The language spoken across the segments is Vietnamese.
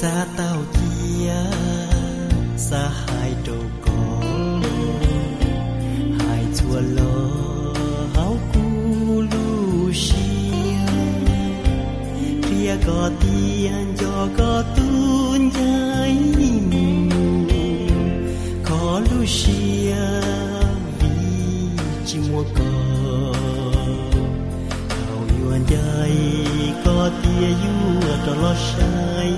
xa tao chia xa hai đầu con hai chùa lo háo cu lu xia kia có tiền cho có tuôn giấy mù khó lu xia vì chỉ mua cò thảo yuan giấy có tia yu cho lo say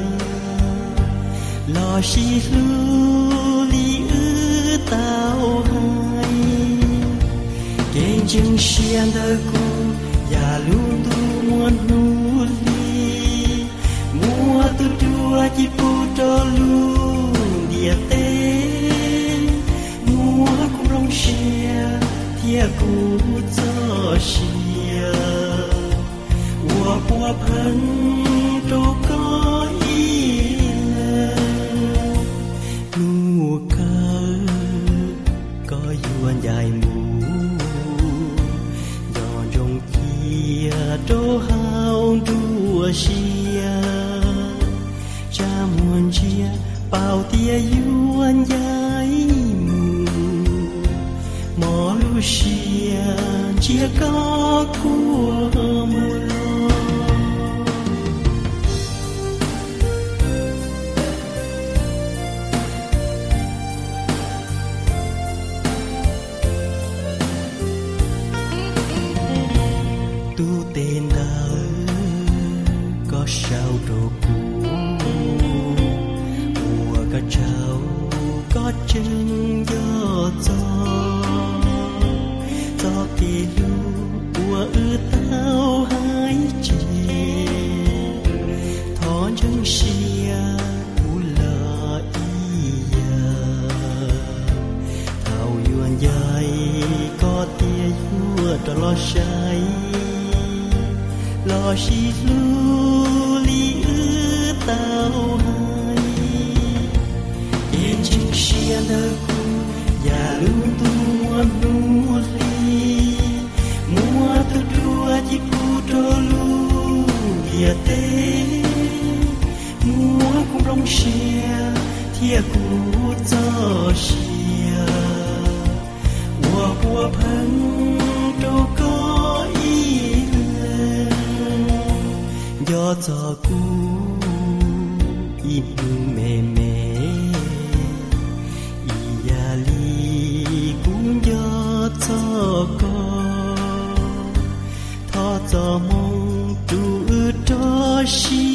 lo xí lu li ư tao hai kênh chân xiên đời cô ya lu tu muôn nu li mua tu chua chỉ pu cho lu địa tê mua cũng rong xia thia cũng cho xia qua qua phấn đâu có ý nu cơ có yuan dài mù giòn rong kia đâu hao đua xia cha muôn chia bao tia yuan dài mù mò lu xia chia có của mùa tu tên đời có sao đồ cũ mùa cả trâu có chân gió gió kỳ lu mùa ư tao hai chê thó chân xia u lợ ia thảo yuan dài có tia vua cho lo say lo xí lu li ư tao hai yên chinh xia đời cô ya lu tu muôn nu li mua tu đua chỉ pu cho lu địa tê mua cũng rong xia thia cũng cho xia qua phấn đâu có ý gió gió cu im mê mê ia li cũng gió gió co thọ gió mong tu cho xi